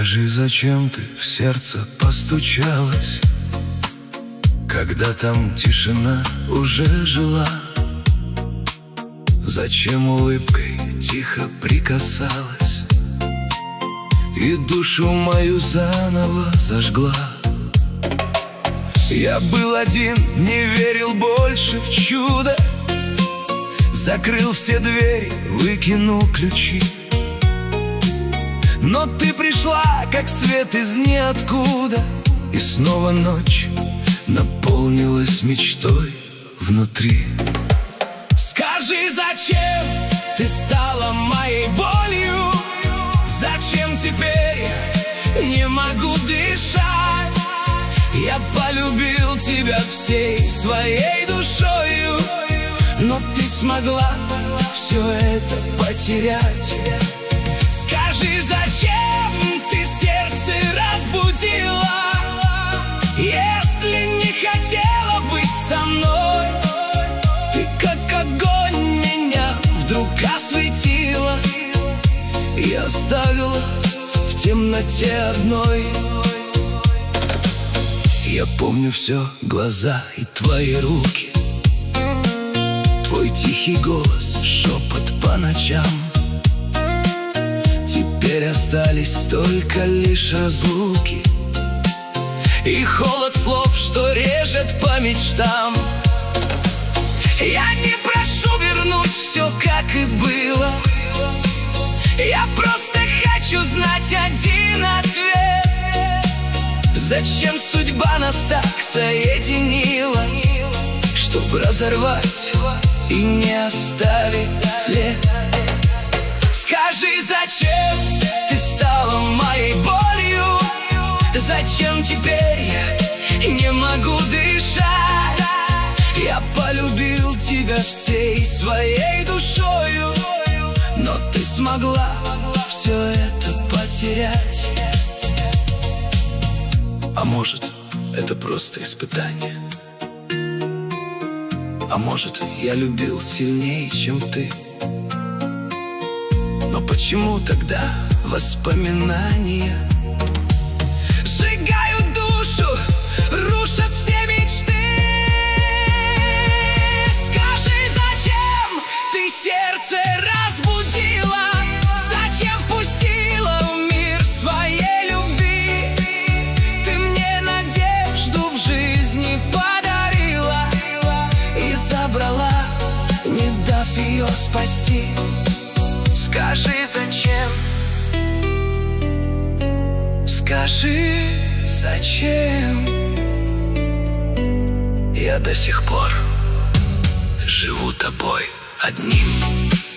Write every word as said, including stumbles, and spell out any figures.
Скажи, зачем ты в сердце постучалась, когда там тишина уже жила? Зачем улыбкой тихо прикасалась и душу мою заново зажгла? Я был один, не верил больше в чудо, закрыл все двери, выкинул ключи. Но ты пришла, как свет из ниоткуда, и снова ночь наполнилась мечтой внутри. Скажи, зачем ты стала моей болью? Зачем теперь не могу дышать? Я полюбил тебя всей своей душою, но ты смогла все это потерять. Скажи, зачем ты сердце разбудила, если не хотела быть со мной? Ты как огонь меня вдруг осветила и оставила в темноте одной. Я помню все, глаза и твои руки, твой тихий голос, шепот по ночам. Теперь остались только лишь разлуки и холод слов, что режет по мечтам. Я не прошу вернуть все, как и было, я просто хочу знать один ответ. Зачем судьба нас так соединила, чтобы разорвать и не оставить след? Скажи, зачем ты стала моей болью? Зачем теперь я не могу дышать? Я полюбил тебя всей своей душою, но ты смогла все это потерять. А может, это просто испытание? А может, я любил сильнее, чем ты? Но почему тогда воспоминания сжигают душу, рушат все мечты? Скажи, зачем ты сердце разбудила? Зачем впустила в мир своей любви? Ты мне надежду в жизни подарила и забрала, не дав ее спасти. Скажи, зачем? Скажи, зачем? Я до сих пор живу тобой одним.